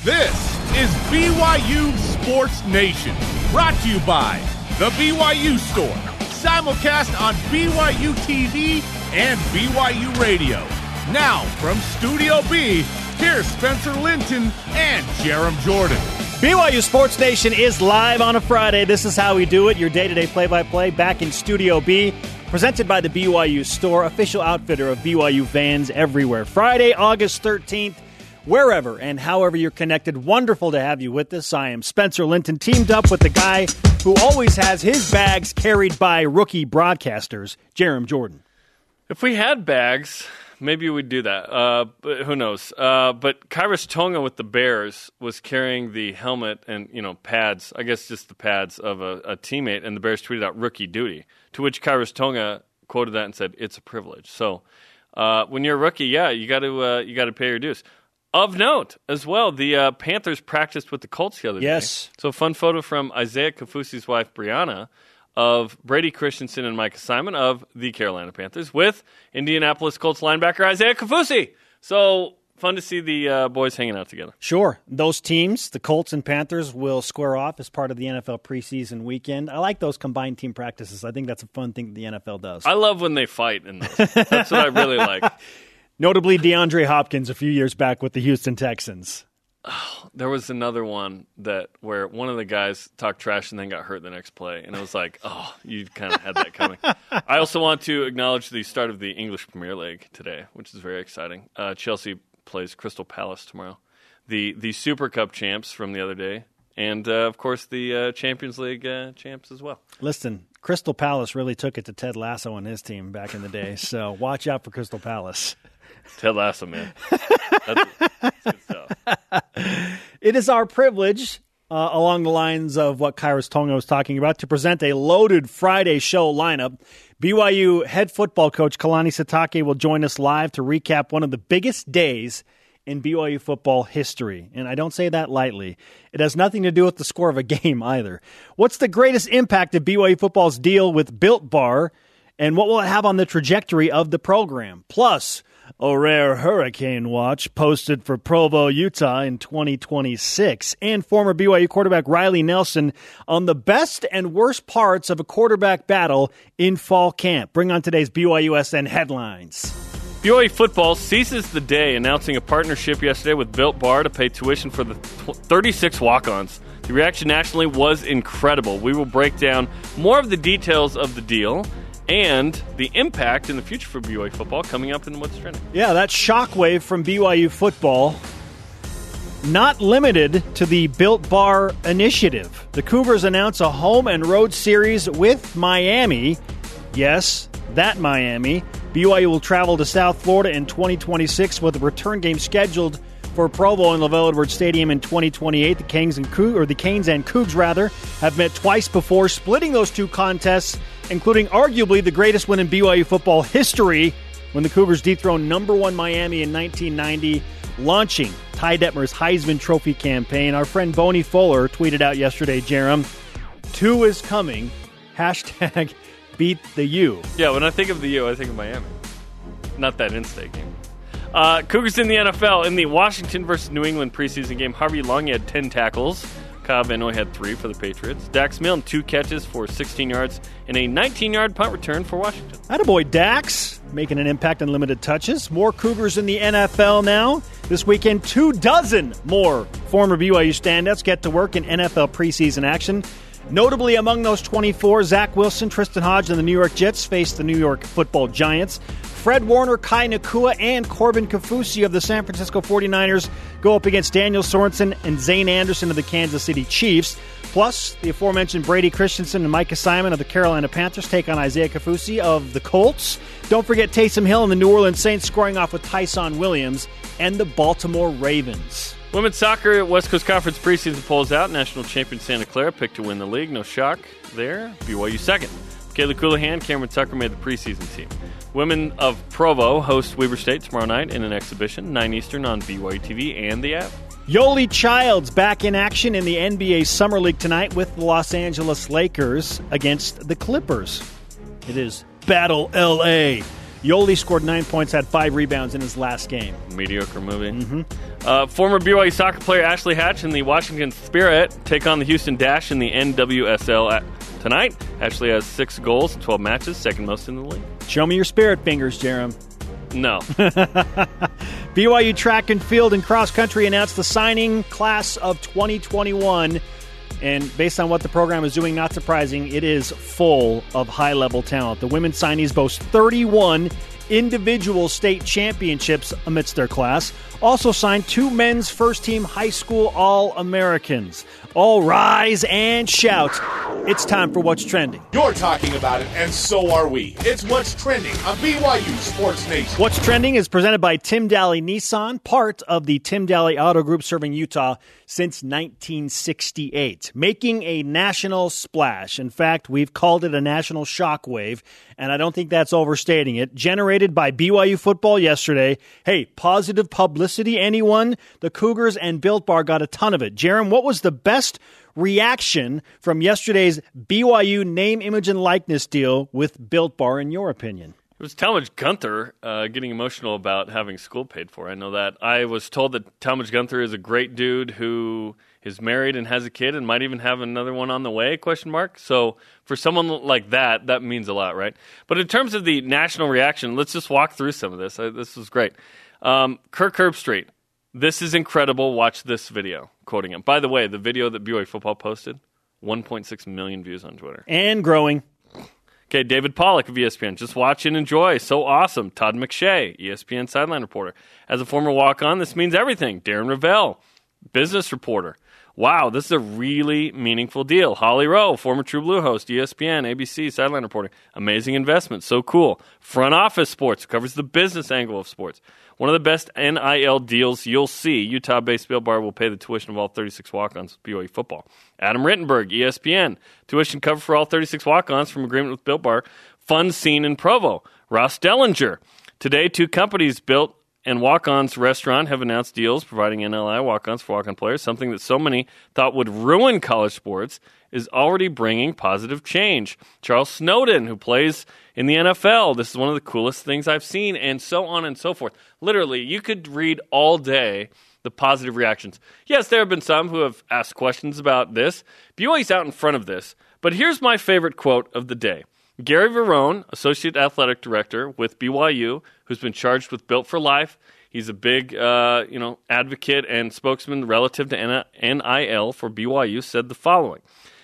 This is BYU Sports Nation, brought to you by The BYU Store, simulcast on BYU TV and BYU Radio. Now, from Studio B, here's Spencer Linton and Jerem Jordan. BYU Sports Nation is live on a Friday. This is how we do it, your day-to-day play-by-play back in Studio B, presented by The BYU Store, official outfitter of BYU fans everywhere. Friday, August 13th. Wherever and however you're connected, wonderful to have you with us. I am Spencer Linton, teamed up with the guy who always has his bags carried by rookie broadcasters, Jerem Jordan. If we had bags, maybe we'd do that. But who knows? But Khyiris Tonga with the Bears was carrying the helmet and, pads, I guess just the pads of a teammate, and the Bears tweeted out rookie duty, to which Khyiris Tonga quoted that and said, "It's a privilege." So when you're a rookie, you got to pay your dues. Of note, as well, the Panthers practiced with the Colts the other day. Yes. So a fun photo from Isaiah Kaufusi's wife, Brianna, of Brady Christensen and Micah Simon of the Carolina Panthers with Indianapolis Colts linebacker Isaiah Kaufusi. So fun to see the boys hanging out together. Sure. Those teams, the Colts and Panthers, will square off as part of the NFL preseason weekend. I like those combined team practices. I think that's a fun thing that the NFL does. I love when they fight in those. That's what I really like. Notably, DeAndre Hopkins a few years back with the Houston Texans. Oh, there was another one where one of the guys talked trash and then got hurt the next play. And it was like, oh, you kind of had that coming. I also want to acknowledge the start of the English Premier League today, which is very exciting. Chelsea plays Crystal Palace tomorrow. The Super Cup champs from the other day. And, of course, the Champions League champs as well. Listen, Crystal Palace really took it to Ted Lasso and his team back in the day. So watch out for Crystal Palace. Ted Lasso, man. That's good stuff. It is our privilege, along the lines of what Khyiris Tonga was talking about, to present a loaded Friday show lineup. BYU head football coach Kalani Sitake will join us live to recap one of the biggest days in BYU football history. And I don't say that lightly. It has nothing to do with the score of a game either. What's the greatest impact of BYU football's deal with Built Bar, and what will it have on the trajectory of the program? Plus, a rare hurricane watch posted for Provo, Utah in 2026, and former BYU quarterback Riley Nelson on the best and worst parts of a quarterback battle in fall camp. Bring on today's BYUSN headlines. BYU football seizes the day, announcing a partnership yesterday with Built Bar to pay tuition for the 36 walk-ons. The reaction nationally was incredible. We will break down more of the details of the deal and the impact in the future for BYU football coming up in What's Trending. Yeah, that shockwave from BYU football, not limited to the Built Bar initiative. The Cougars announce a home and road series with Miami. Yes, that Miami. BYU will travel to South Florida in 2026 with a return game scheduled for Provo and LaVell Edwards Stadium in 2028. The Canes and Cougs have met twice before, splitting those two contests, including arguably the greatest win in BYU football history when the Cougars dethroned number one Miami in 1990, launching Ty Detmer's Heisman Trophy campaign. Our friend Boney Fuller tweeted out yesterday, Jerem, 2 is coming, hashtag beat the U. Yeah, when I think of the U, I think of Miami. Not that in-state game. Cougars in the NFL. In the Washington versus New England preseason game, Harvey Long had 10 tackles. Kyle Van Noy had 3 for the Patriots. Dax Milne, 2 catches for 16 yards and a 19-yard punt return for Washington. Attaboy Dax, making an impact on limited touches. More Cougars in the NFL now. This weekend, 24 more former BYU standouts get to work in NFL preseason action. Notably among those 24, Zach Wilson, Tristan Hodge, and the New York Jets face the New York Football Giants. Fred Warner, Kai Nakua, and Corbin Kaufusi of the San Francisco 49ers go up against Daniel Sorensen and Zane Anderson of the Kansas City Chiefs. Plus, the aforementioned Brady Christensen and Micah Simon of the Carolina Panthers take on Isaiah Kaufusi of the Colts. Don't forget Taysom Hill and the New Orleans Saints scoring off with Tyson Williams and the Baltimore Ravens. Women's soccer, West Coast Conference preseason polls out. National champion Santa Clara picked to win the league. No shock there. BYU second. Kayla Coulihan, Cameron Tucker made the preseason team. Women of Provo host Weber State tomorrow night in an exhibition, 9 Eastern on BYU TV and the app. Yoli Childs back in action in the NBA Summer League tonight with the Los Angeles Lakers against the Clippers. It is Battle L.A. Yoli scored 9 points, had 5 rebounds in his last game. Mediocre movie. Former BYU soccer player Ashley Hatch and the Washington Spirit take on the Houston Dash in the NWSL tonight. Ashley has 6 goals in 12 matches, second most in the league. Show me your spirit fingers, Jerem. No. BYU track and field and cross country announced the signing class of 2021. And based on what the program is doing, not surprising, it is full of high-level talent. The women's signees boast 31 individual state championships amidst their class. Also signed 2 men's first-team high school All-Americans. All rise and shout. It's time for What's Trending. You're talking about it, and so are we. It's What's Trending on BYU Sports Nation. What's Trending is presented by Tim Daly Nissan, part of the Tim Daly Auto Group serving Utah since 1968, making a national splash. In fact, we've called it a national shockwave, and I don't think that's overstating it. Generated by BYU football yesterday. Hey, positive publicity, anyone? The Cougars and Built Bar got a ton of it. Jerem, what was the best reaction from yesterday's BYU name, image, and likeness deal with Built Bar, in your opinion? It was Talmadge Gunther getting emotional about having school paid for. I know that. I was told that Talmadge Gunther is a great dude who is married and has a kid and might even have another one on the way, ? So for someone like that, that means a lot, right? But in terms of the national reaction, let's just walk through some of this. This was great. Kirk Herbstreit, this is incredible. Watch this video, quoting him. By the way, the video that BYU football posted, 1.6 million views on Twitter. And growing. Okay, David Pollack of ESPN. Just watch and enjoy. So awesome. Todd McShay, ESPN sideline reporter. As a former walk-on, this means everything. Darren Ravel, business reporter. Wow, this is a really meaningful deal. Holly Rowe, former True Blue host, ESPN, ABC, sideline reporting. Amazing investment. So cool. Front Office Sports covers the business angle of sports. One of the best NIL deals you'll see. Utah-based Built Bar will pay the tuition of all 36 walk-ons with BYU football. Adam Rittenberg, ESPN. Tuition cover for all 36 walk-ons from agreement with Built Bar. Fun scene in Provo. Ross Dellinger. Today, 2 companies, Built and Walk-On's Restaurant, have announced deals providing NLI walk-ons for walk-on players. Something that so many thought would ruin college sports is already bringing positive change. Charles Snowden, who plays in the NFL, this is one of the coolest things I've seen, and so on and so forth. Literally, you could read all day the positive reactions. Yes, there have been some who have asked questions about this. BYU's out in front of this. But here's my favorite quote of the day. Gary Verone, Associate Athletic Director with BYU, who's been charged with Built for Life. He's a big advocate and spokesman relative to NIL for BYU, said the following.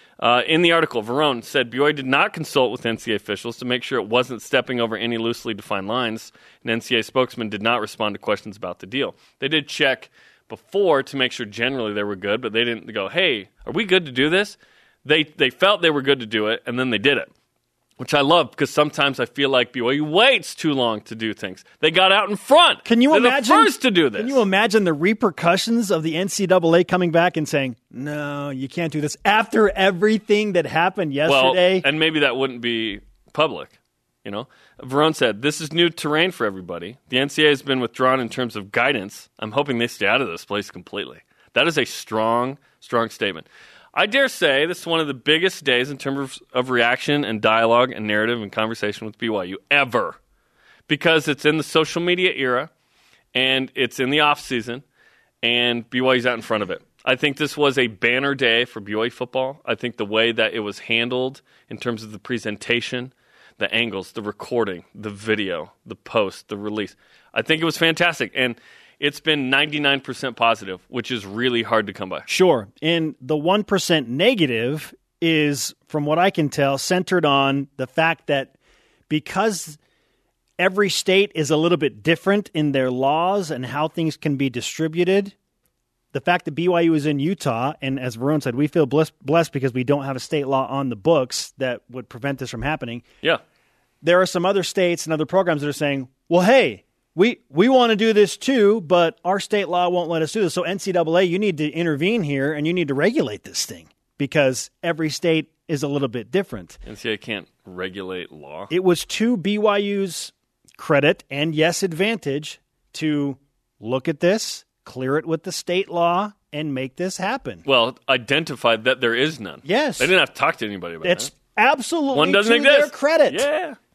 In the article, Verone said BYU did not consult with NCAA officials to make sure it wasn't stepping over any loosely defined lines. An NCAA spokesman did not respond to questions about the deal. They did check before to make sure generally they were good, but they didn't go, hey, are we good to do this? They felt they were good to do it, and then they did it, which I love because sometimes I feel like BYU waits too long to do things. They got out in front. Can you imagine the first to do this? Can you imagine the repercussions of the NCAA coming back and saying, no, you can't do this after everything that happened yesterday? Well, and maybe that wouldn't be public. You know, Verone said, this is new terrain for everybody. The NCAA has been withdrawn in terms of guidance. I'm hoping they stay out of this place completely. That is a strong, strong statement. I dare say this is one of the biggest days in terms of reaction and dialogue and narrative and conversation with BYU ever, because it's in the social media era and it's in the off season and BYU's out in front of it. I think this was a banner day for BYU football. I think the way that it was handled in terms of the presentation, the angles, the recording, the video, the post, the release, I think it was fantastic. And it's been 99% positive, which is really hard to come by. Sure. And the 1% negative is, from what I can tell, centered on the fact that because every state is a little bit different in their laws and how things can be distributed, the fact that BYU is in Utah, and as Verone said, we feel blessed because we don't have a state law on the books that would prevent this from happening. Yeah. There are some other states and other programs that are saying, well, hey, we want to do this too, but our state law won't let us do this. So NCAA, you need to intervene here and you need to regulate this thing because every state is a little bit different. NCAA can't regulate law. It was to BYU's credit and, yes, advantage to look at this, clear it with the state law, and make this happen. Well, identified that there is none. Yes. They didn't have to talk to anybody about it's that. Absolutely One doesn't to exist. Their credit. Yeah.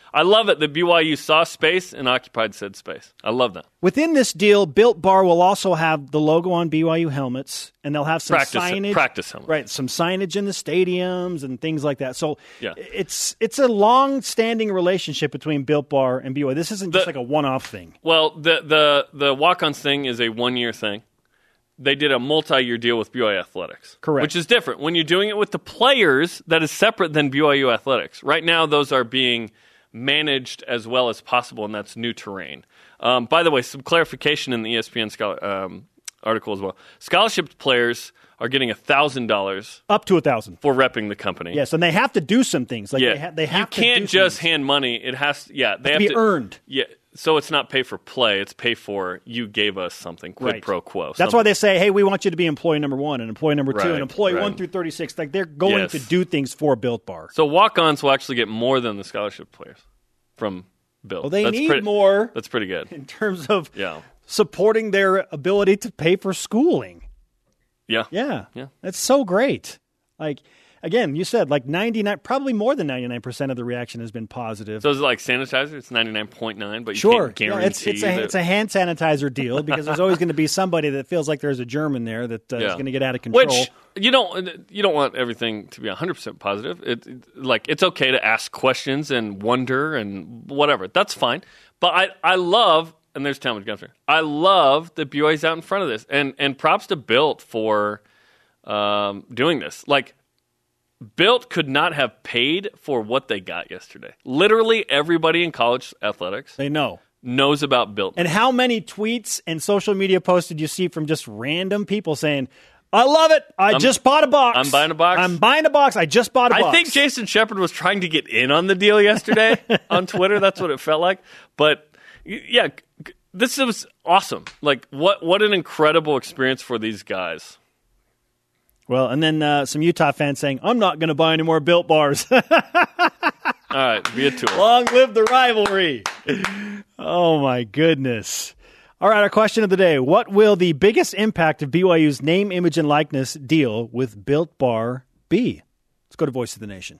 I love it that BYU saw space and occupied said space. I love that. Within this deal, Built Bar will also have the logo on BYU helmets, and they'll have some signage. Practice helmets. Right, some signage in the stadiums and things like that. So yeah. it's a long-standing relationship between Built Bar and BYU. This isn't just like a one-off thing. Well, the walk-ons thing is a one-year thing. They did a multi-year deal with BYU Athletics. Correct. Which is different. When you're doing it with the players, that is separate than BYU Athletics. Right now, those are being managed as well as possible, and that's new terrain. By the way, some clarification in the ESPN article as well. Scholarship players are getting $1,000 up to $1,000 for repping the company. Yes, and they have to do some things. Like they have you can't just hand money. It has they have to be earned. Yeah. So it's not pay for play, it's pay for you gave us something, quid pro quo. That's why they say, hey, we want you to be employee number 1 and employee number 2 and employee 1 through 36. Like they're going to do things for Built Bar. So walk-ons will actually get more than the scholarship players from Built. Well, they need more. That's pretty good. In terms of supporting their ability to pay for schooling. Yeah. That's so great. Like, again, you said like 99, probably more than 99% of the reaction has been positive. So is it like sanitizer? It's 99.9, but you can't guarantee it's a hand sanitizer deal because there's always going to be somebody that feels like there's a germ in there that is going to get out of control. Which you don't want everything to be 100% positive. It's okay to ask questions and wonder and whatever. That's fine. But I love, and there's Talmadge Gunther, I love that BYU's out in front of this. And props to Built for doing this. Like, Built could not have paid for what they got yesterday. Literally everybody in college athletics knows about Built. And how many tweets and social media posts did you see from just random people saying, I love it. I just bought a box. I'm buying a box. I'm buying a box. I just bought a box. I think Jason Shepard was trying to get in on the deal yesterday on Twitter. That's what it felt like. But, yeah, this was awesome. Like, what an incredible experience for these guys. Well, and then some Utah fans saying, I'm not going to buy any more Built Bars. All right, be a tool. Long live the rivalry. Oh, my goodness. All right, our question of the day. What will the biggest impact of BYU's name, image, and likeness deal with Built Bar be? Let's go to Voice of the Nation.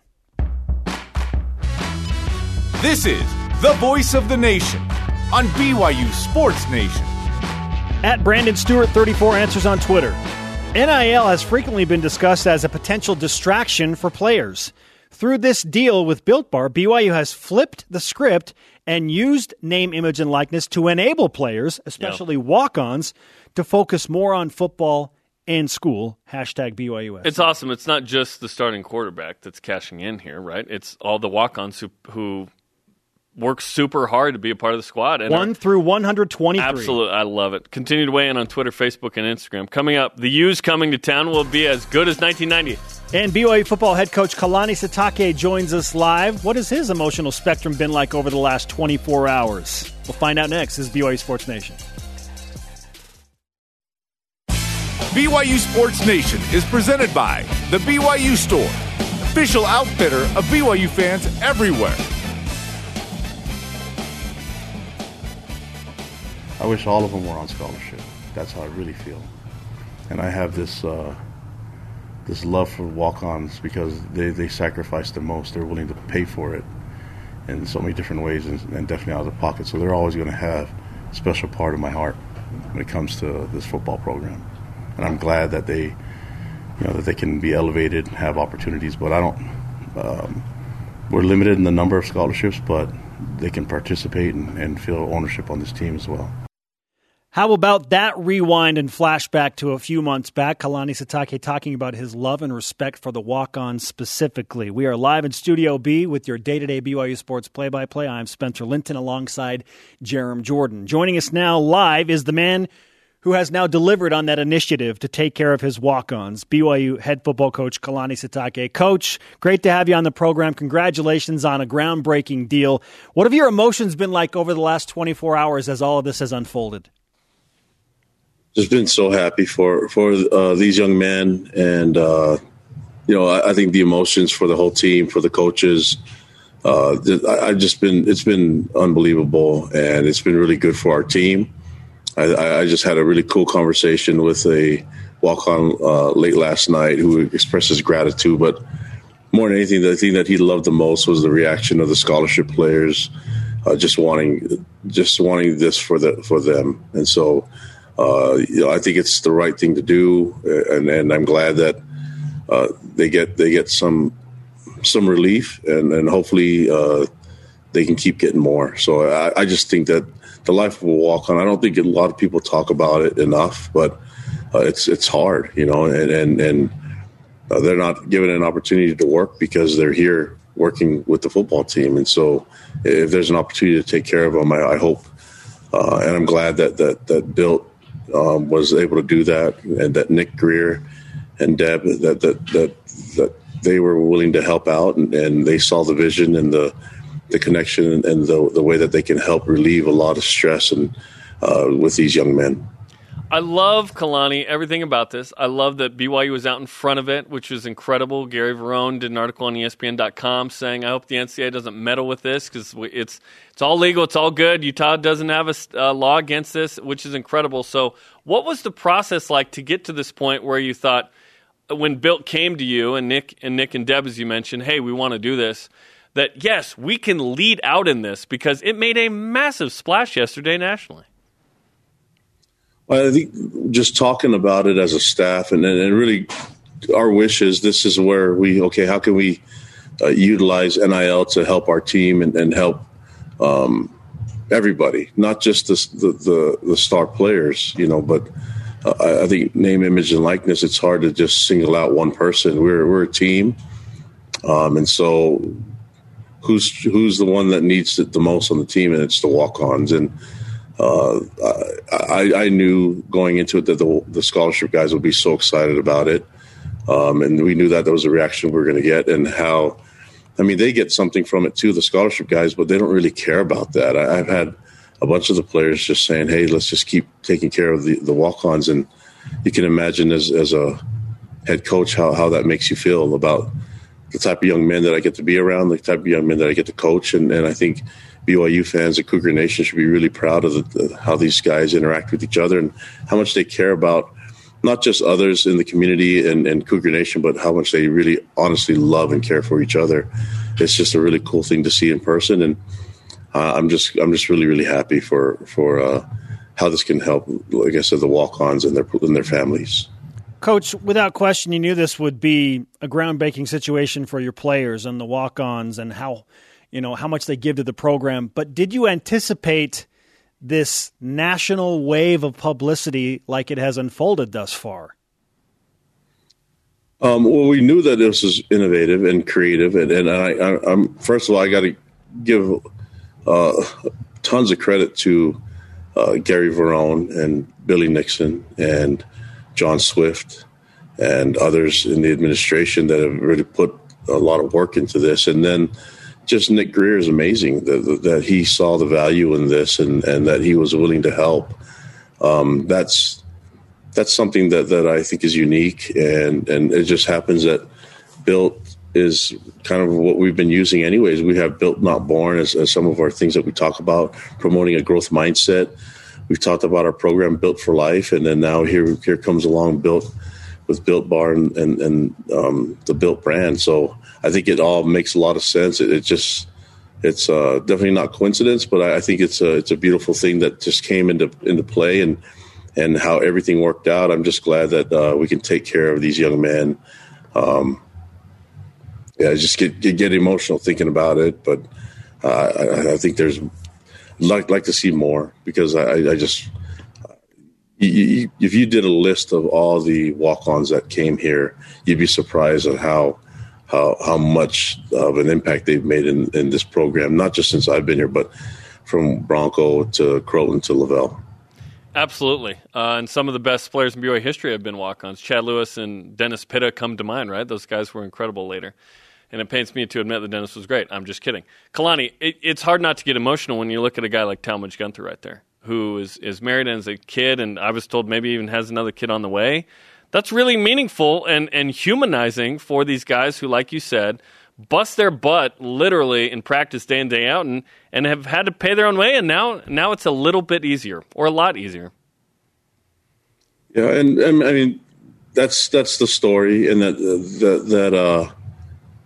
This is the Voice of the Nation on BYU Sports Nation. At Brandon Stewart 34 answers on Twitter. NIL has frequently been discussed as a potential distraction for players. Through this deal with Built Bar, BYU has flipped the script and used name, image, and likeness to enable players, especially walk-ons, to focus more on football and school. #BYUS. It's awesome. It's not just the starting quarterback that's cashing in here, right? It's all the walk-ons who work super hard to be a part of the squad. And 1 through 123. Absolutely. I love it. Continue to weigh in on Twitter, Facebook, and Instagram. Coming up, the U's coming to town will be as good as 1990. And BYU football head coach Kalani Sitake joins us live. What has his emotional spectrum been like over the last 24 hours? We'll find out next. This is BYU Sports Nation. BYU Sports Nation is presented by The BYU Store, official outfitter of BYU fans everywhere. I wish all of them were on scholarship. That's how I really feel. And I have this this love for walk-ons because they sacrifice the most. They're willing to pay for it in so many different ways and definitely out of the pocket. So they're always going to have a special part of my heart when it comes to this football program. And I'm glad that that they can be elevated and have opportunities. But we're limited in the number of scholarships, but they can participate and feel ownership on this team as well. How about that rewind and flashback to a few months back? Kalani Sitake talking about his love and respect for the walk-ons specifically. We are live in Studio B with your day-to-day BYU Sports play-by-play. I'm Spencer Linton alongside Jerem Jordan. Joining us now live is the man who has now delivered on that initiative to take care of his walk-ons, BYU head football coach Kalani Sitake. Coach, great to have you on the program. Congratulations on a groundbreaking deal. What have your emotions been like over the last 24 hours as all of this has unfolded? Just been so happy for these young men, and I think the emotions for the whole team, for the coaches. It's been unbelievable, and it's been really good for our team. I just had a really cool conversation with a walk-on late last night who expressed his gratitude, but more than anything, the thing that he loved the most was the reaction of the scholarship players, just wanting this for them. And so, I think it's the right thing to do, and I'm glad that they get some relief, and hopefully they can keep getting more. So I just think that the life of a walk-on, I don't think a lot of people talk about it enough, but it's hard, and they're not given an opportunity to work because they're here working with the football team. And so if there's an opportunity to take care of them, I hope, and I'm glad that Bill was able to do that, and that Nick Greer and Deb, that they were willing to help out, and they saw the vision and the connection and the way that they can help relieve a lot of stress and with these young men. I love, Kalani, everything about this. I love that BYU was out in front of it, which was incredible. Gary Verone did an article on ESPN.com saying, I hope the NCAA doesn't meddle with this because it's all legal, it's all good. Utah doesn't have a law against this, which is incredible. So what was the process like to get to this point where you thought, when Bilt came to you and Nick and Deb, as you mentioned, hey, we want to do this, that, yes, we can lead out in this because it made a massive splash yesterday nationally? I think just talking about it as a staff and really our wish is this is where how can we utilize NIL to help our team and help everybody, not just the star players, but I think name, image, and likeness, it's hard to just single out one person. We're a team. And so who's the one that needs it the most on the team? And it's the walk-ons. And I knew going into it that the scholarship guys would be so excited about it. And we knew that was a reaction we were going to get, and they get something from it too, the scholarship guys, but they don't really care about that. I've had a bunch of the players just saying, hey, let's just keep taking care of the walk-ons. And you can imagine as a head coach how that makes you feel about the type of young men that I get to be around, the type of young men that I get to coach. And I think BYU fans and Cougar Nation should be really proud of how these guys interact with each other and how much they care about not just others in the community and Cougar Nation, but how much they really honestly love and care for each other. It's just a really cool thing to see in person. And I'm just really, really happy for how this can help, like I said, the walk-ons and their families. Coach, without question, you knew this would be a groundbreaking situation for your players and the walk-ons and how much they give to the program. But did you anticipate this national wave of publicity like it has unfolded thus far? Well, we knew that this was innovative and creative, and I'm first of all, I got to give tons of credit to Gary Verone and Billy Nixon and John Swift and others in the administration that have really put a lot of work into this. And then just Nick Greer is amazing that he saw the value in this and that he was willing to help. That's something that I think is unique, and it just happens that Bilt is kind of what we've been using anyways. We have Built Not Born as some of our things that we talk about, promoting a growth mindset. We've talked about our program Built for Life, and then now here comes along Built with Built Bar and the Built brand. So I think it all makes a lot of sense. It's definitely not coincidence, but I think it's a beautiful thing that just came into play and how everything worked out. I'm just glad that we can take care of these young men. I just get emotional thinking about it, but I think there's like to see more, because I just if you did a list of all the walk-ons that came here, you'd be surprised at how much of an impact they've made in this program, not just since I've been here, but from Bronco to Croton to Lavelle. Absolutely. And some of the best players in BYU history have been walk-ons. Chad Lewis and Dennis Pitta come to mind, right? Those guys were incredible later. And it pains me to admit that Dennis was great. I'm just kidding. Kalani, it's hard not to get emotional when you look at a guy like Talmadge Gunther right there, who is married and is a kid, and I was told maybe even has another kid on the way. That's really meaningful and humanizing for these guys who, like you said, bust their butt literally in practice day in, day out and have had to pay their own way, and now it's a little bit easier, or a lot easier. Yeah, and I mean, that's the story, and that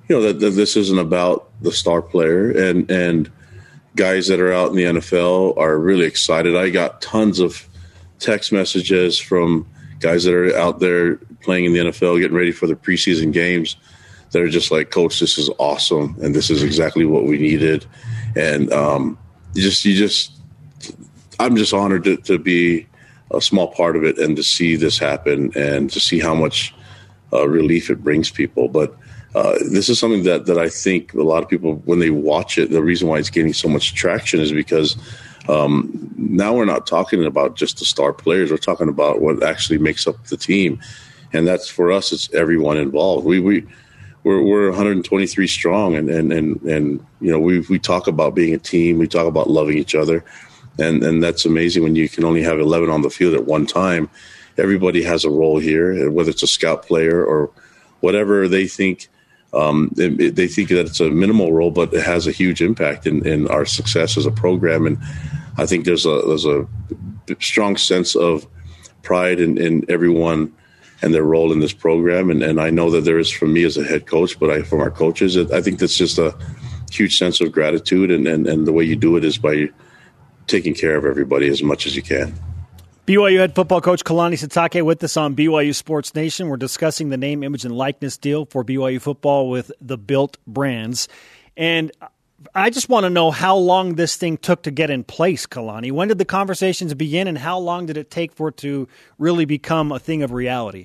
that this isn't about the star player, and guys that are out in the NFL are really excited. I got tons of text messages from guys that are out there playing in the NFL, getting ready for the preseason games, that are just like, Coach, this is awesome, and this is exactly what we needed. And I'm just honored to be a small part of it and to see this happen and to see how much relief it brings people. But this is something that I think a lot of people, when they watch it, the reason why it's gaining so much traction is because now we're not talking about just the star players. We're talking about what actually makes up the team. And that's, for us, it's everyone involved. We're 123 strong, and we talk about being a team. We talk about loving each other. And that's amazing when you can only have 11 on the field at one time. Everybody has a role here, whether it's a scout player or whatever they think. They think that it's a minimal role, but it has a huge impact in our success as a program. And I think there's a strong sense of pride in everyone and their role in this program. And I know that there is from me as a head coach, but from our coaches, I think that's just a huge sense of gratitude. And the way you do it is by taking care of everybody as much as you can. BYU head football coach Kalani Sitake with us on BYU Sports Nation. We're discussing the name, image, and likeness deal for BYU football with the Built Brands. And I just want to know how long this thing took to get in place, Kalani. When did the conversations begin, and how long did it take for it to really become a thing of reality?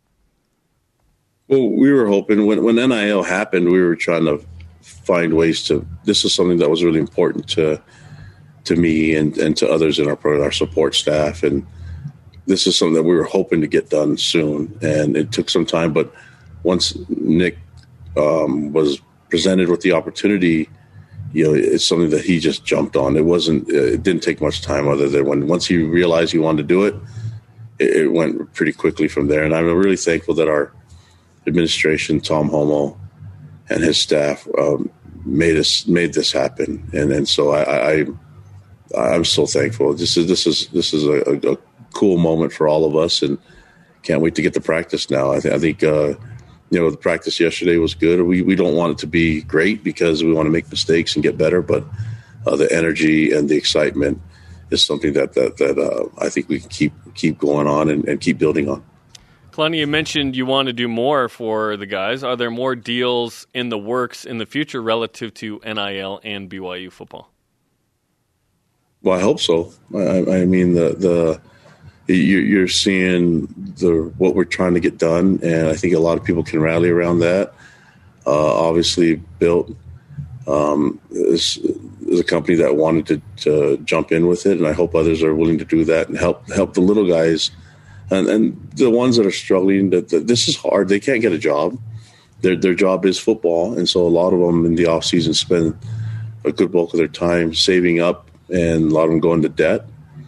Well, we were hoping when NIL happened, we were trying to find ways to – this is something that was really important to me and to others in our support staff. And this is something that we were hoping to get done soon. And it took some time, but once Nick was presented with the opportunity, it's something that he just jumped on. It didn't take much time other than once he realized he wanted to do it, it went pretty quickly from there. And I'm really thankful that our administration, Tom Homo and his staff, made this happen. And so I'm so thankful. This is a cool moment for all of us, and can't wait to get to practice now. I think the practice yesterday was good. We don't want it to be great because we want to make mistakes and get better, but the energy and the excitement is something that I think we can keep going on and keep building on. Kalani, you mentioned you want to do more for the guys. Are there more deals in the works in the future relative to NIL and BYU football? Well, I hope so. I mean, you're seeing what we're trying to get done, and I think a lot of people can rally around that. Obviously, Built is a company that wanted to jump in with it, and I hope others are willing to do that and help the little guys and the ones that are struggling. That this is hard. They can't get a job. Their job is football, and so a lot of them in the off season spend a good bulk of their time saving up. And a lot of them go into debt.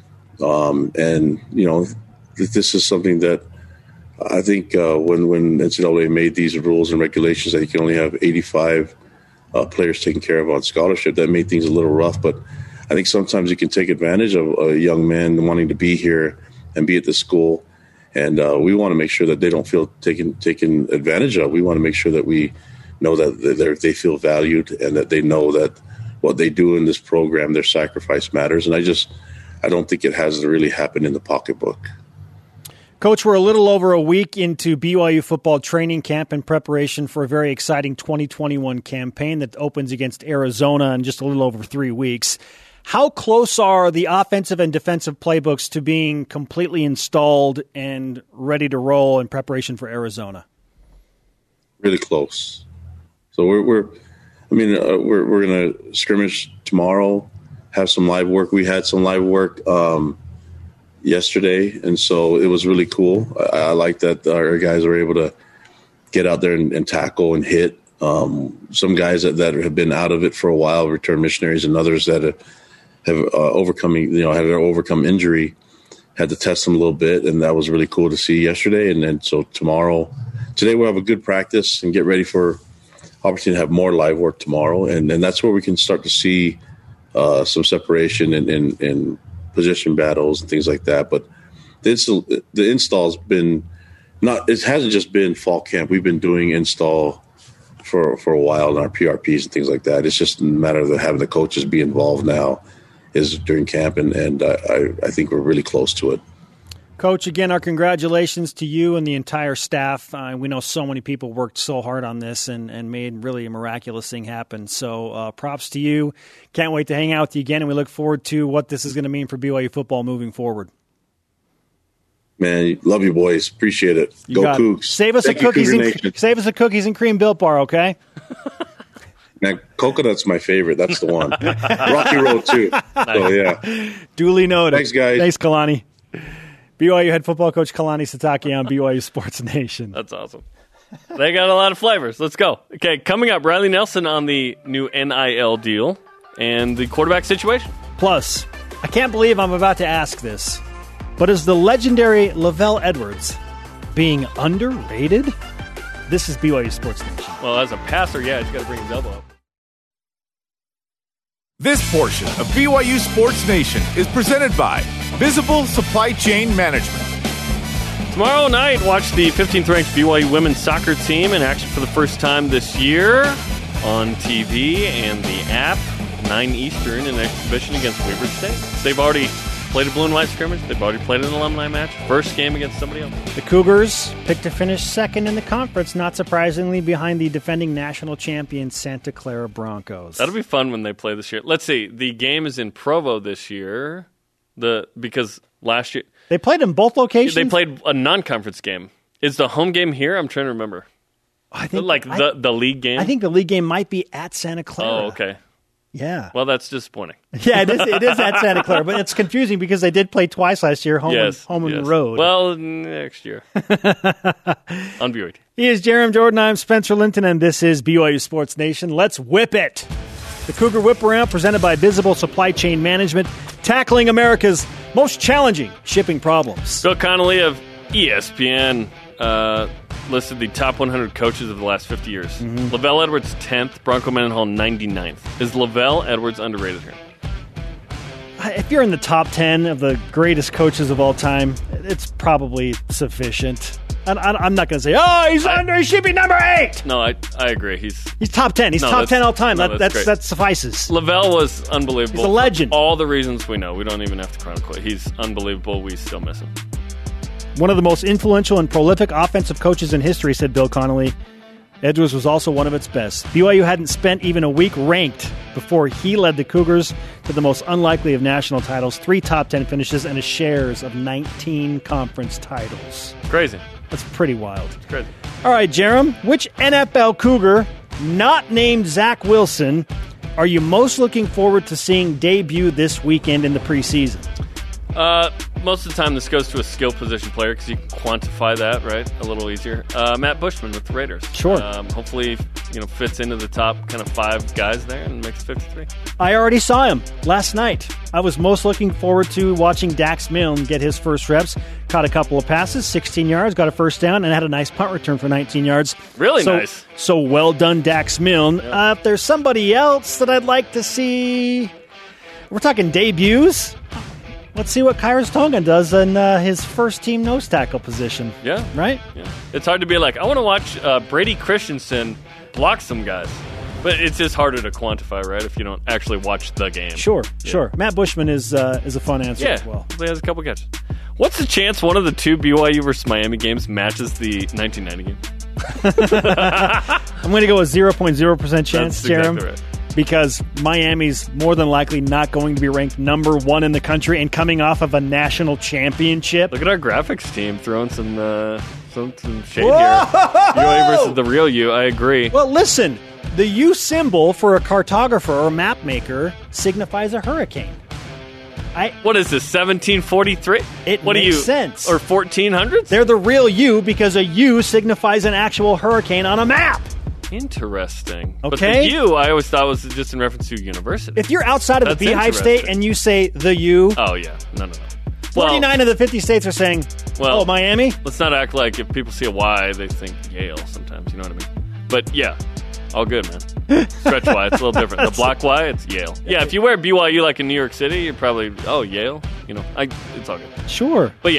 This is something that I think when NCAA made these rules and regulations that you can only have 85 players taken care of on scholarship, that made things a little rough. But I think sometimes you can take advantage of a young man wanting to be here and be at the school. And we want to make sure that they don't feel taken advantage of. We want to make sure that we know that they feel valued and that they know that what they do in this program, their sacrifice matters. And I don't think it has really happened in the pocketbook. Coach, we're a little over a week into BYU football training camp in preparation for a very exciting 2021 campaign that opens against Arizona in just a little over 3 weeks. How close are the offensive and defensive playbooks to being completely installed and ready to roll in preparation for Arizona? Really close. So we're going to scrimmage tomorrow, have some live work. We had some live work yesterday, and so it was really cool. I like that our guys are able to get out there and tackle and hit. Some guys that have been out of it for a while, return missionaries, and others that have overcome injury, had to test them a little bit, and that was really cool to see yesterday. And then so today we'll have a good practice and get ready for opportunity to have more live work tomorrow, and that's where we can start to see some separation in position battles and things like that. But the install's been it hasn't just been fall camp. We've been doing install for a while in our PRPs and things like that. It's just a matter of having the coaches be involved now is during camp, and I think we're really close to it. Coach, again, our congratulations to you and the entire staff. We know so many people worked so hard on this and made really a miraculous thing happen. So props to you. Can't wait to hang out with you again, and we look forward to what this is going to mean for BYU football moving forward. Man, love you boys. Appreciate it. You Go Cougs. Save us a cookies and cream Built Bar, okay? Man, coconut's my favorite. That's the one. Rocky Road too. So yeah. Duly noted. Thanks, guys. Thanks, Kalani. BYU head football coach Kalani Sitake on BYU Sports Nation. That's awesome. They got a lot of flavors. Let's go. Okay, coming up, Riley Nelson on the new NIL deal and the quarterback situation. Plus, I can't believe I'm about to ask this, but is the legendary LaVell Edwards being underrated? This is BYU Sports Nation. Well, as a passer, yeah, he's got to bring his elbow up. This portion of BYU Sports Nation is presented by Visible Supply Chain Management. Tomorrow night, watch the 15th ranked BYU women's soccer team in action for the first time this year on TV and the app, 9 Eastern, in an exhibition against Weber State. They've already played a blue and white scrimmage. They've already played an alumni match. First game against somebody else. The Cougars picked to finish second in the conference, not surprisingly, behind the defending national champion Santa Clara Broncos. That'll be fun when they play this year. Let's see. The game is in Provo this year because last year they played in both locations. They played a non-conference game. Is the home game here? I'm trying to remember. I think the league game. I think the league game might be at Santa Clara. Oh, okay. Yeah. Well, that's disappointing. Yeah, it is at Santa Clara, but it's confusing because they did play twice last year, home and road. Well, next year. On BYU. He is Jerem Jordan. I'm Spencer Linton, and this is BYU Sports Nation. Let's whip it. The Cougar Whip Around, presented by Visible Supply Chain Management, tackling America's most challenging shipping problems. Bill Connolly of ESPN listed the top 100 coaches of the last 50 years. Mm-hmm. LaVell Edwards 10th, Bronco Mendenhall 99th. Is LaVell Edwards underrated here? If you're in the top 10 of the greatest coaches of all time, it's probably sufficient. I'm not going to say, he should be number 8. No, I agree. He's top 10. He's top 10 all time. That suffices. LaVell was unbelievable. He's a legend. For all the reasons we know. We don't even have to chronicle it. He's unbelievable. We still miss him. One of the most influential and prolific offensive coaches in history, said Bill Connolly. Edwards was also one of its best. BYU hadn't spent even a week ranked before he led the Cougars to the most unlikely of national titles, 3 top 10 finishes, and a shares of 19 conference titles. Crazy. That's pretty wild. It's crazy. All right, Jerem, which NFL Cougar, not named Zach Wilson, are you most looking forward to seeing debut this weekend in the preseason? Most of the time, this goes to a skill position player because you can quantify that, right? A little easier. Matt Bushman with the Raiders. Sure. Hopefully, fits into the top kind of 5 guys there and makes 53. I already saw him last night. I was most looking forward to watching Dax Milne get his first reps. Caught a couple of passes, 16 yards, got a first down, and had a nice punt return for 19 yards. Really nice. So well done, Dax Milne. Yeah. If there's somebody else that I'd like to see, we're talking debuts. Let's see what Kairos Tonga does in his first-team nose tackle position. Yeah. Right? Yeah. It's hard to be like, I want to watch Brady Christensen block some guys. But it's just harder to quantify, right, if you don't actually watch the game. Sure. Matt Bushman is a fun answer as well. He has a couple catches. What's the chance one of the 2 BYU versus Miami games matches the 1990 game? I'm going to go with 0.0% chance, That's Jerem. Exactly right. Because Miami's more than likely not going to be ranked number 1 in the country and coming off of a national championship. Look at our graphics team throwing some shade here. BYU versus the real U. I agree. Well, listen, the U symbol for a cartographer or map maker signifies a hurricane. What is this, 1743? It makes sense. Or 1400s? They're the real U because a U signifies an actual hurricane on a map. Interesting. Okay. But the U, I always thought was just in reference to university. If you're outside of the Beehive State and you say the U. Oh, yeah. No. 49 of the 50 states are saying, Miami? Let's not act like if people see a Y, they think Yale sometimes. You know what I mean? But, yeah. All good, man. Stretch Y, it's a little different. The block Y, it's Yale. Yeah, if you wear BYU like in New York City, you're probably, Yale. It's all good. Sure. But, yeah.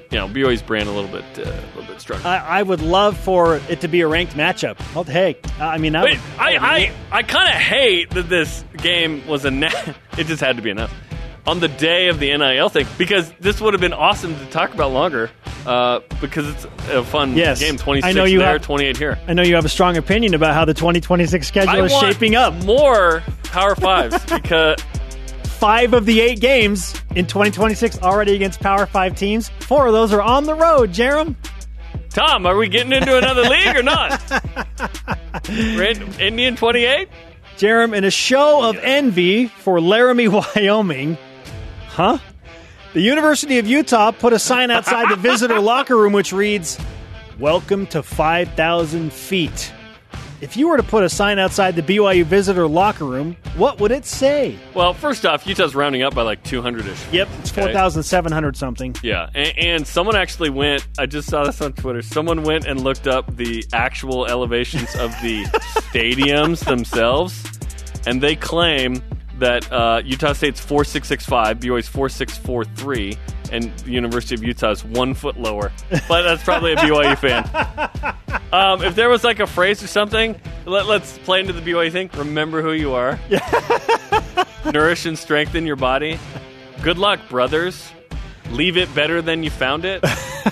BYU's brand a little bit stronger. I would love for it to be a ranked matchup. Oh, hey, I mean, I kind of hate that this game was it just had to be enough on the day of the NIL thing, because this would have been awesome to talk about longer, because it's a fun game. 26 there, 28 here. I know you have a strong opinion about how the 2026 schedule is shaping up. More Power Fives, because 5 of the 8 games in 2026 already against Power 5 teams. 4 of those are on the road, Jerem. Tom, are we getting into another league or not? We're in Indian 28? Jerem, in a show of envy for Laramie, Wyoming, the University of Utah put a sign outside the visitor locker room which reads, "Welcome to 5,000 feet." If you were to put a sign outside the BYU visitor locker room, what would it say? Well, first off, Utah's rounding up by like 200-ish. Yep, it's 4,700 something. Yeah, and someone actually went, I just saw this on Twitter, someone went and looked up the actual elevations of the stadiums themselves, and they claim that Utah State's 4,665, BYU's 4,643, and the University of Utah is 1 foot lower. But that's probably a BYU fan. If there was like a phrase or something, let's play into the BYU thing. Remember who you are. Nourish and strengthen your body. Good luck, brothers. Leave it better than you found it.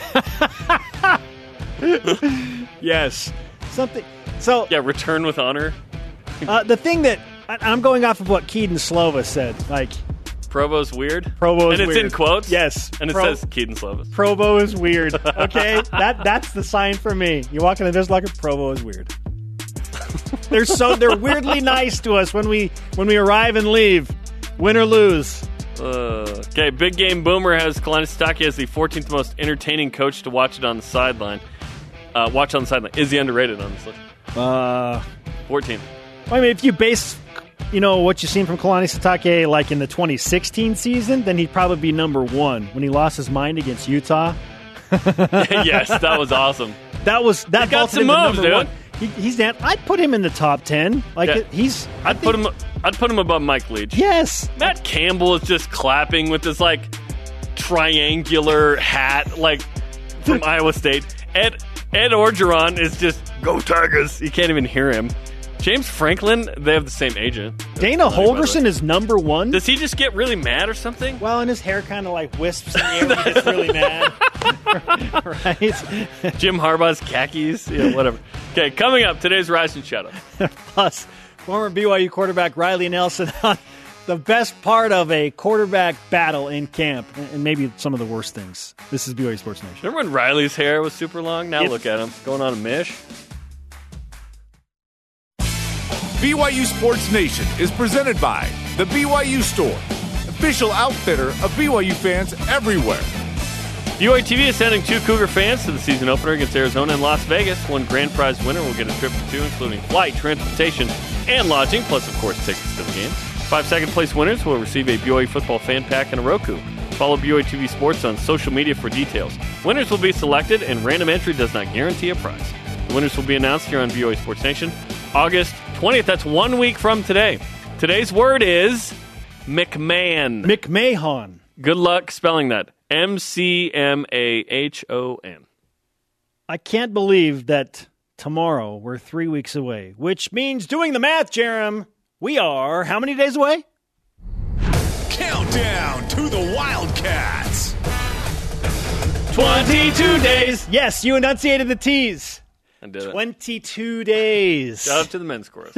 Yes. Something. So yeah, return with honor. The thing that I'm going off of what Keaton Slova said, like Provo's weird. Provo is and it's weird. in quotes. Yes, and it says Keaton Slova. Provo is weird. Okay, that's the sign for me. You walk in the visitor locker, Provo is weird. They're weirdly nice to us when we arrive and leave, win or lose. Okay, Big Game Boomer has Kalani Sitake as the 14th most entertaining coach to watch it on the sideline. Watch on the sideline. Is he underrated on this list? 14th. I mean, if you base, what you've seen from Kalani Sitake like in the 2016 season, then he'd probably be number 1 when he lost his mind against Utah. Yes, that was awesome. That got some moves, dude. 1. He's down. I'd put him in the top 10. I'd put him above Mike Leach. Yes. Matt Campbell is just clapping with this like triangular hat, like from Iowa State. Ed Orgeron is just go Tigers. You can't even hear him. James Franklin, they have the same agent. Dana Holgerson is number 1. Does he just get really mad or something? Well, and his hair kind of like wisps in the air when he gets really mad. Right? Jim Harbaugh's khakis, whatever. Okay, coming up, today's Rise and Shadow. Plus, former BYU quarterback Riley Nelson on the best part of a quarterback battle in camp, and maybe some of the worst things. This is BYU Sports Nation. Remember when Riley's hair was super long? Now look at him, going on a mish. BYU Sports Nation is presented by The BYU Store, official outfitter of BYU fans everywhere. BYU TV is sending 2 Cougar fans to the season opener against Arizona and Las Vegas. 1 grand prize winner will get a trip for 2, including flight, transportation, and lodging, plus, of course, tickets to the game. 5 second-place winners will receive a BYU football fan pack and a Roku. Follow BYU TV Sports on social media for details. Winners will be selected, and random entry does not guarantee a prize. The winners will be announced here on BYU Sports Nation August 20th. That's 1 week from today. Today's word is McMahon. McMahon. Good luck spelling that. McMahon. I can't believe that tomorrow we're 3 weeks away, which means, doing the math, Jerem, we are how many days away? Countdown to the Wildcats. 22 days. Yes, you enunciated the T's. I did it. 22 days. Shout out to the men's chorus.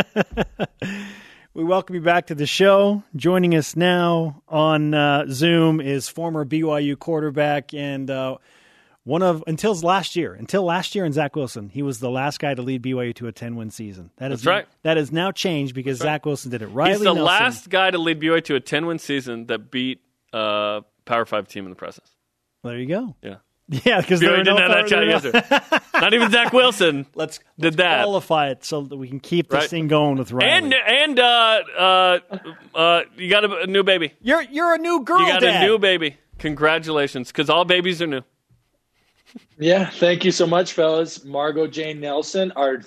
We welcome you back to the show. Joining us now on Zoom is former BYU quarterback and until last year, and Zach Wilson, he was the last guy to lead BYU to a 10-win season. That's right. That has now changed because Zach Wilson did it. He's the last guy to lead BYU to a 10-win season that beat a Power 5 team in the process. There you go. Yeah. Yeah, because BYU didn't have that shot against Not even Zach Wilson let's did that. Qualify it so that we can keep this thing going with Riley. And you got a new baby. You're a new girl, You got Dad. a new baby. Congratulations, because all babies are new. Yeah, thank you so much, fellas. Margot Jane Nelson, our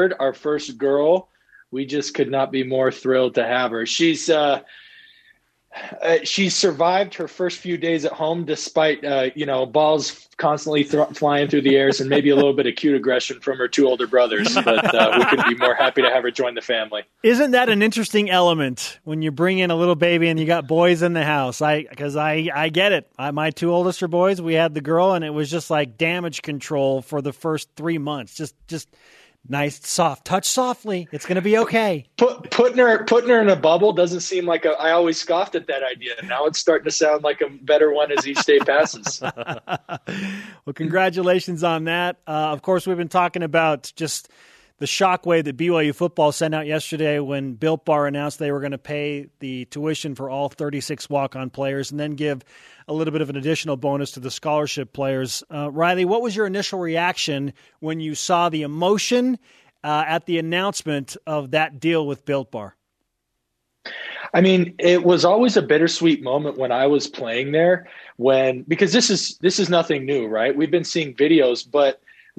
first girl. We just could not be more thrilled to have her. She's She survived her first few days at home despite, balls constantly flying through the airs and maybe a little bit of cute aggression from her two older brothers. But we couldn't be more happy to have her join the family. Isn't that an interesting element when you bring in a little baby and you got boys in the house? Because I get it. My two oldest are boys. We had the girl, and it was just like damage control for the first 3 months. Just nice, soft, touch softly. It's going to be okay. Putting her in a bubble doesn't seem like I always scoffed at that idea. Now it's starting to sound like a better one as each day passes. Well, congratulations on that. Of course, we've been talking about just the shockwave that BYU football sent out yesterday when Built Bar announced they were going to pay the tuition for all 36 walk-on players and then give a little bit of an additional bonus to the scholarship players. Riley, what was your initial reaction when you saw the emotion at the announcement of that deal with Built Bar? I mean, it was always a bittersweet moment when I was playing there because this is nothing new, right? We've been seeing videos, but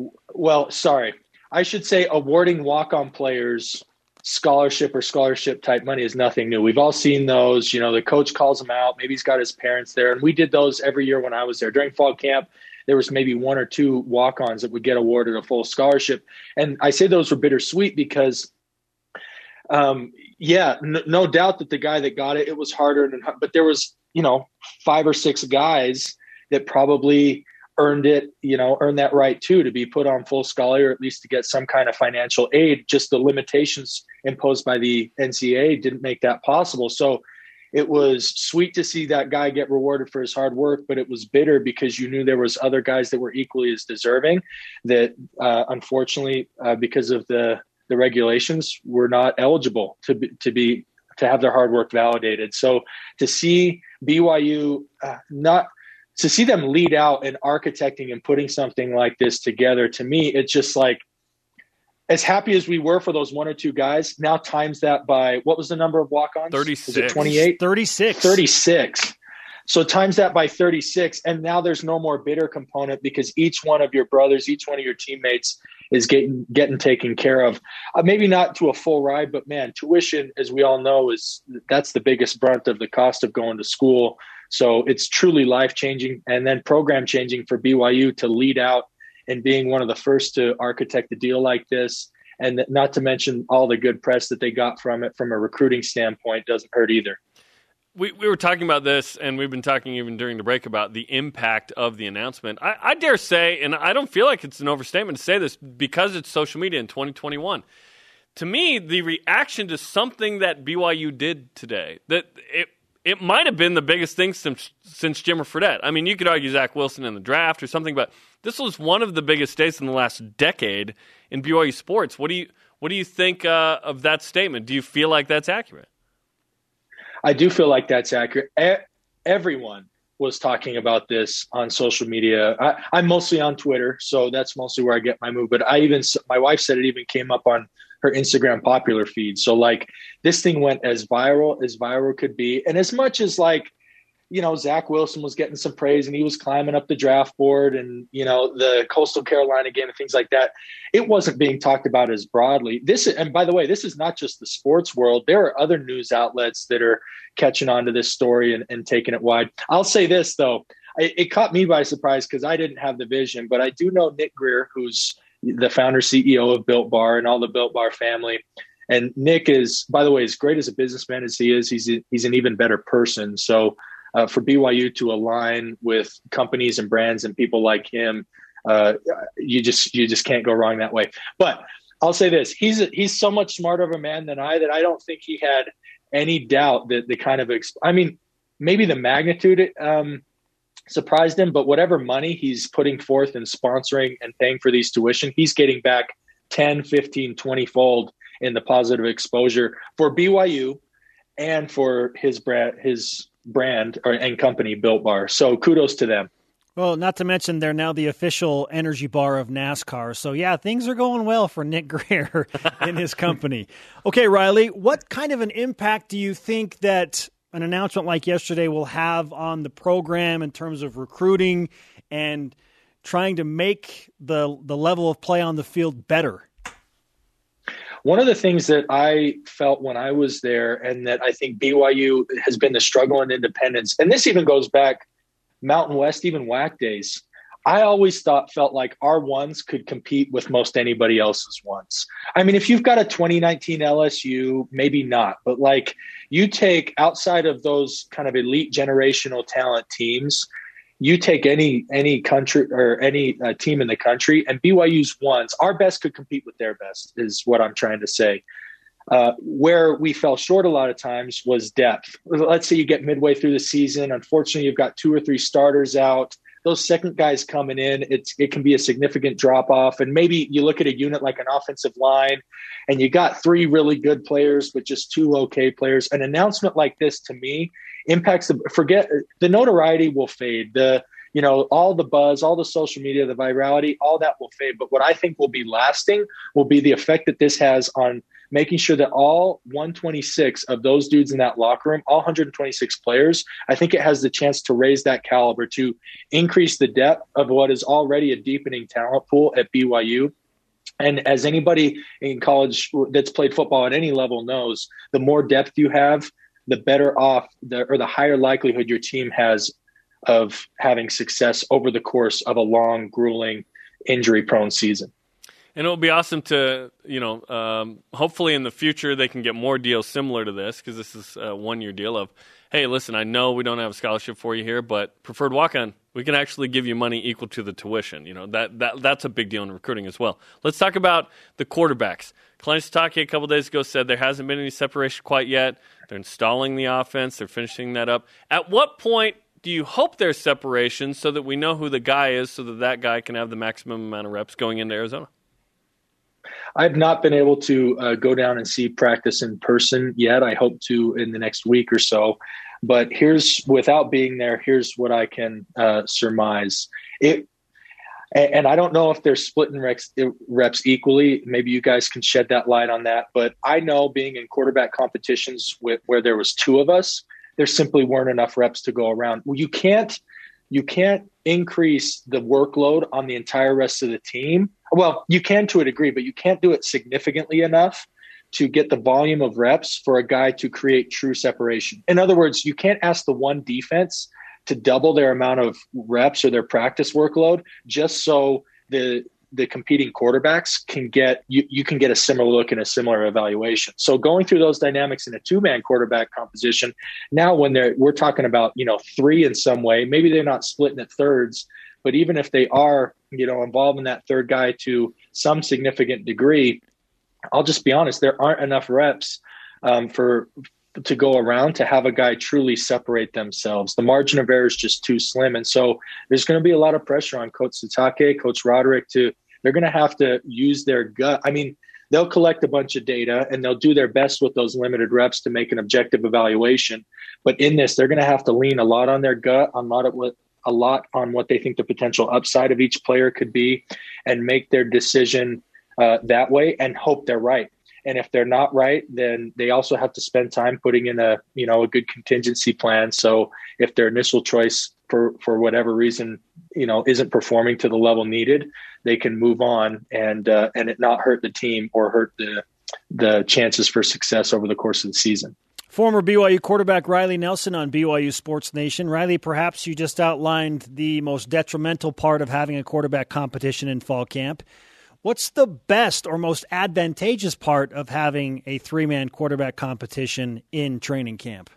I should say awarding walk-on players scholarship or scholarship type money is nothing new. We've all seen those. The coach calls them out. Maybe he's got his parents there. And we did those every year when I was there. During fall camp, there was maybe one or two walk-ons that would get awarded a full scholarship. And I say those were bittersweet because, no doubt that the guy that got it was harder. But there was, 5 or 6 guys that probably earned that right too, to be put on full scholar, or at least to get some kind of financial aid. Just the limitations imposed by the NCAA didn't make that possible. So it was sweet to see that guy get rewarded for his hard work, but it was bitter because you knew there was other guys that were equally as deserving that unfortunately, because of the regulations, were not eligible to have their hard work validated. So to see BYU to see them lead out in architecting and putting something like this together, to me, it's just like, as happy as we were for those 1 or 2 guys, now times that by, what was the number of walk-ons? 36. Was it 28? 36. So times that by 36, and now there's no more bitter component because each one of your brothers, each one of your teammates is getting taken care of. Maybe not to a full ride, but man, tuition, as we all know, that's the biggest brunt of the cost of going to school. So it's truly life-changing and then program-changing for BYU to lead out and being one of the first to architect a deal like this. And not to mention all the good press that they got from it from a recruiting standpoint doesn't hurt either. We were talking about this, and we've been talking even during the break about the impact of the announcement. I dare say, and I don't feel like it's an overstatement to say this because it's social media in 2021. To me, the reaction to something that BYU did today, that it might have been the biggest thing since Jimmer Fredette. I mean, you could argue Zach Wilson in the draft or something, but this was one of the biggest days in the last decade in BYU sports. What do you think of that statement? Do you feel like that's accurate? I do feel like that's accurate. Everyone was talking about this on social media. I'm mostly on Twitter, so that's mostly where I get my move. But my wife said it even came up on her Instagram popular feed. So like this thing went as viral could be. And as much as Zach Wilson was getting some praise and he was climbing up the draft board and, the Coastal Carolina game and things like that, it wasn't being talked about as broadly. And by the way, this is not just the sports world. There are other news outlets that are catching on to this story and taking it wide. I'll say this though. It caught me by surprise because I didn't have the vision, but I do know Nick Greer, who's the founder CEO of Built Bar and all the Built Bar family. And Nick is, by the way, as great as a businessman as he is, he's an even better person. So for BYU to align with companies and brands and people like him, you just can't go wrong that way. But I'll say this: he's so much smarter of a man than I don't think he had any doubt that the kind of maybe the magnitude surprised him, but whatever money he's putting forth and sponsoring and paying for these tuition, he's getting back 10, 15, 20 fold in the positive exposure for BYU and for his brand and company, Built Bar. So kudos to them. Well, not to mention they're now the official energy bar of NASCAR. So, yeah, things are going well for Nick Greer and his company. Okay, Riley, what kind of an impact do you think that an announcement like yesterday will have on the program in terms of recruiting and trying to make the level of play on the field better? One of the things that I felt when I was there, and that I think BYU has been the struggle in independence, and this even goes back Mountain West, even WAC days, I always felt like our ones could compete with most anybody else's ones. I mean, if you've got a 2019 LSU, maybe not, but like you take outside of those kind of elite generational talent teams, you take any country or any team in the country, and BYU's ones, our best could compete with their best is what I'm trying to say. Where we fell short a lot of times was depth. Let's say you get midway through the season. Unfortunately, you've got 2 or 3 starters out. Those second guys coming in, it can be a significant drop off. And maybe you look at a unit like an offensive line and you got 3 really good players, but just 2 okay players. An announcement like this to me impacts the notoriety will fade. All the buzz, all the social media, the virality, all that will fade. But what I think will be lasting will be the effect that this has on making sure that all 126 of those dudes in that locker room, all 126 players, I think it has the chance to raise that caliber, to increase the depth of what is already a deepening talent pool at BYU. And as anybody in college that's played football at any level knows, the more depth you have, the better off the higher likelihood your team has of having success over the course of a long, grueling, injury-prone season. And it'll be awesome to, hopefully in the future they can get more deals similar to this, because this is a 1-year deal of, hey, listen, I know we don't have a scholarship for you here, but preferred walk-on, we can actually give you money equal to the tuition. That's a big deal in recruiting as well. Let's talk about the quarterbacks. Kalani Sitake a couple days ago said there hasn't been any separation quite yet. They're installing the offense. They're finishing that up. At what point do you hope there's separation so that we know who the guy is, so that guy can have the maximum amount of reps going into Arizona? I've not been able to go down and see practice in person yet. I hope to in the next week or so. But without being there, here's what I can surmise. And I don't know if they're splitting reps equally. Maybe you guys can shed that light on that. But I know, being in quarterback competitions where there was 2 of us, there simply weren't enough reps to go around. Well, you can't increase the workload on the entire rest of the team. Well, you can to a degree, but you can't do it significantly enough to get the volume of reps for a guy to create true separation. In other words, you can't ask the one defense to double their amount of reps or their practice workload just so the competing quarterbacks can get you can get a similar look and a similar evaluation. So going through those dynamics in a 2-man quarterback composition, now when we're talking about 3 in some way, maybe they're not splitting at thirds, but even if they are involved in that third guy to some significant degree, I'll just be honest, there aren't enough reps to go around to have a guy truly separate themselves. The margin of error is just too slim. And so there's going to be a lot of pressure on Coach Sitake, Coach Roderick they're going to have to use their gut. I mean, they'll collect a bunch of data and they'll do their best with those limited reps to make an objective evaluation. But in this, they're going to have to lean a lot on their gut, a lot on what they think the potential upside of each player could be, and make their decision that way and hope they're right. And if they're not right, then they also have to spend time putting in a good contingency plan. So if their initial choice for whatever reason, isn't performing to the level needed, they can move on and it not hurt the team or hurt the chances for success over the course of the season. Former BYU quarterback Riley Nelson on BYU Sports Nation. Riley, perhaps you just outlined the most detrimental part of having a quarterback competition in fall camp. What's the best or most advantageous part of having a 3-man quarterback competition in training camp?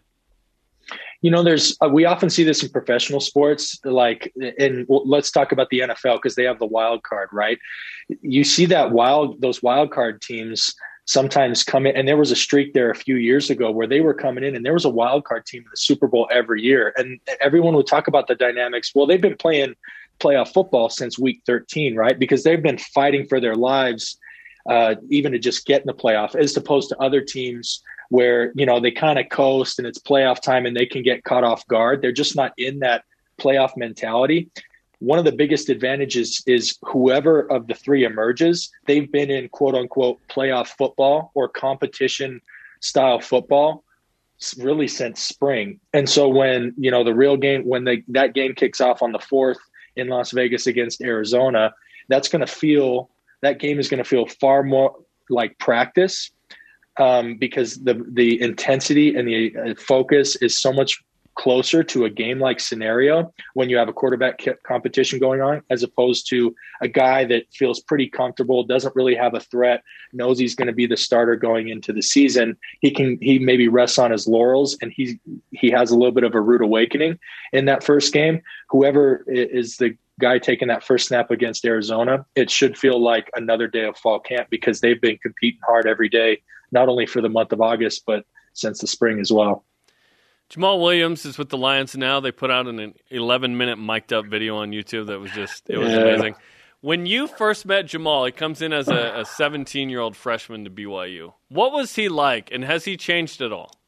We often see this in professional sports, let's talk about the NFL because they have the wild card, right? You see those wild card teams sometimes come in, and there was a streak there a few years ago where they were coming in and there was a wild card team in the Super Bowl every year. And everyone would talk about the dynamics. Well, they've been playing playoff football since week 13, right? Because they've been fighting for their lives, even to just get in the playoff, as opposed to other teams where, they kind of coast and it's playoff time and they can get caught off guard. They're just not in that playoff mentality. One of the biggest advantages is whoever of the 3 emerges, they've been in quote unquote playoff football or competition style football really since spring. And so when, the real game, when that game kicks off on the 4th in Las Vegas against Arizona, that game is going to feel far more like practice because the intensity and the focus is so much closer to a game-like scenario when you have a quarterback competition going on, as opposed to a guy that feels pretty comfortable, doesn't really have a threat, knows he's going to be the starter going into the season. He maybe rests on his laurels, and he has a little bit of a rude awakening in that first game. Whoever is the guy taking that first snap against Arizona, it should feel like another day of fall camp, because they've been competing hard every day, not only for the month of August, but since the spring as well. Jamal Williams is with the Lions now. They put out an 11-minute mic'd up video on YouTube that was it was amazing. When you first met Jamal, he comes in as a 17-year-old freshman to BYU. What was he like, and has he changed at all?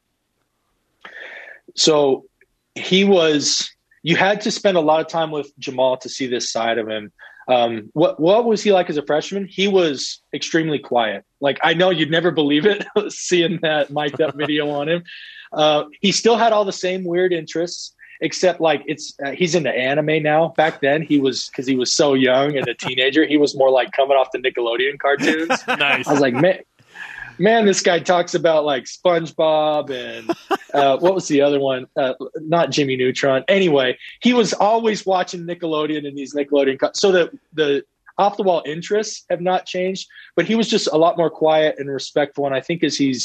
So you had to spend a lot of time with Jamal to see this side of him. What was he like as a freshman? He was extremely quiet. Like, I know you'd never believe it seeing that mic'd up video on him. He still had all the same weird interests, except like he's into anime now. Back then because he was so young and a teenager, he was more like coming off the Nickelodeon cartoons. Nice. I was like, man, this guy talks about like SpongeBob and what was the other one? Not Jimmy Neutron. Anyway, he was always watching Nickelodeon and these Nickelodeon. So the off the wall interests have not changed, but he was just a lot more quiet and respectful. And I think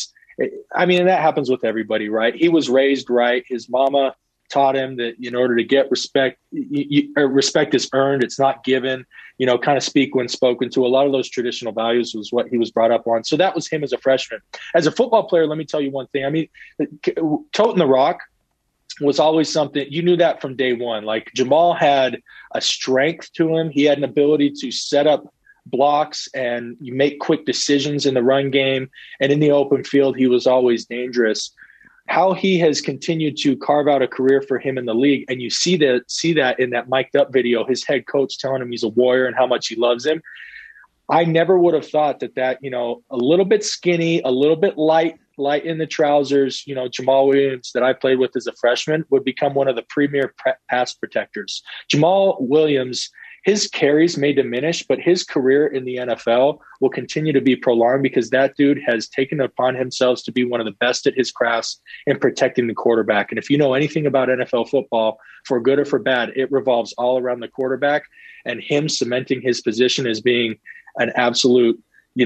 and that happens with everybody, right? He was raised right. His mama taught him that in order to get respect, respect is earned. It's not given. Kind of speak when spoken to. A lot of those traditional values was what he was brought up on. So that was him as a freshman. As a football player, let me tell you one thing. I mean, toting the rock was always something. You knew that from day one. Like, Jamal had a strength to him. He had an ability to set up blocks and you make quick decisions in the run game, and in the open field he was always dangerous. How he has continued to carve out a career for him in the league, and you see that in that mic'd up video, his head coach telling him he's a warrior and how much he loves him. I never would have thought that a little bit skinny, a little bit light in the trousers, Jamal Williams that I played with as a freshman would become one of the premier pass protectors. Jamal Williams, his carries may diminish, but his career in the NFL will continue to be prolonged because that dude has taken it upon himself to be one of the best at his crafts in protecting the quarterback. And if you know anything about NFL football, for good or for bad, it revolves all around the quarterback, and him cementing his position as being an absolute,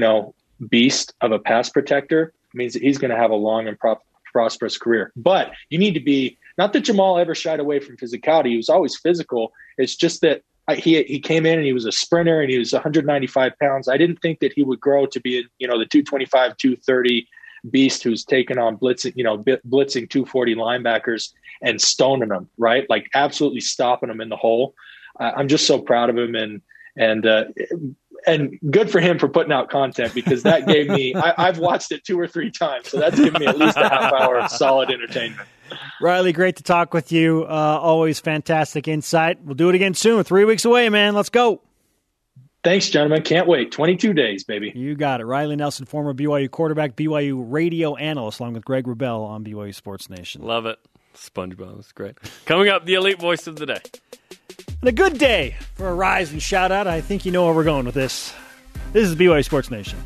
beast of a pass protector means that he's going to have a long and prosperous career. But you need to be, not that Jamal ever shied away from physicality. He was always physical. It's just that he came in and he was a sprinter and he was 195 pounds. I didn't think that he would grow to be, the 225, 230 beast who's taken on blitzing 240 linebackers and stoning them, right? Like, absolutely stopping them in the hole. I'm just so proud of him, and good for him for putting out content, because that gave me, I've watched it 2 or 3 times. So that's given me at least a half hour of solid entertainment. Riley, great to talk with you. Always fantastic insight. We'll do it again soon. 3 weeks away, man. Let's go. Thanks, gentlemen. Can't wait. 22 days, baby. You got it. Riley Nelson, former BYU quarterback, BYU radio analyst, along with Greg Wrubell on BYU Sports Nation. Love it. SpongeBob was great. Coming up, the elite voice of the day. And a good day for a rise and shout out. I think you know where we're going with this. This is BYU Sports Nation.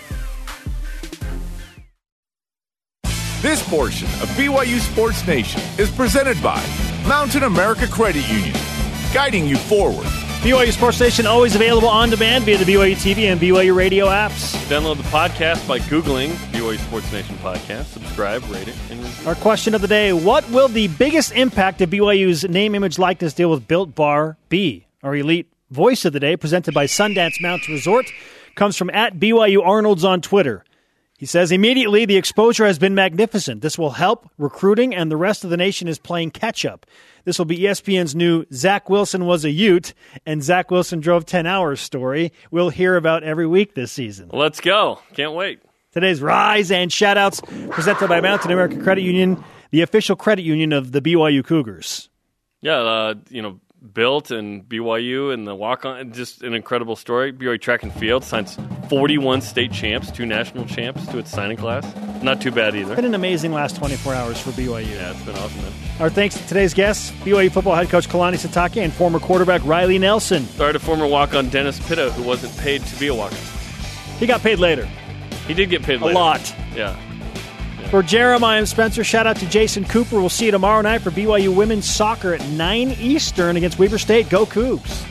This portion of BYU Sports Nation is presented by Mountain America Credit Union, guiding you forward. BYU Sports Nation, always available on demand via the BYU TV and BYU radio apps. Download the podcast by Googling BYU Sports Nation Podcast. Subscribe, rate it, and review. Our question of the day, what will the biggest impact of BYU's name, image, likeness deal with Built Bar be? Our elite voice of the day, presented by Sundance Mountain Resort, comes from @BYU Arnolds on Twitter. He says, immediately, the exposure has been magnificent. This will help recruiting, and the rest of the nation is playing catch-up. This will be ESPN's new Zach Wilson was a Ute, and Zach Wilson drove 10 hours story we'll hear about every week this season. Let's go. Can't wait. Today's Rise and Shoutouts, presented by Mountain America Credit Union, the official credit union of the BYU Cougars. Yeah, Built and BYU and the walk-on, just an incredible story. BYU Track and Field signs 41 state champs, 2 national champs to its signing class. Not too bad either. It's been an amazing last 24 hours for BYU. Yeah, it's been awesome, man. Our thanks to today's guests, BYU football head coach Kalani Sitake and former quarterback Riley Nelson. Sorry to former walk-on Dennis Pitta, who wasn't paid to be a walk-on. He got paid later. He did get paid a later. lot. Yeah. For Jeremiah and Spencer, shout out to Jason Cooper. We'll see you tomorrow night for BYU women's soccer at 9 Eastern against Weber State. Go Cougs.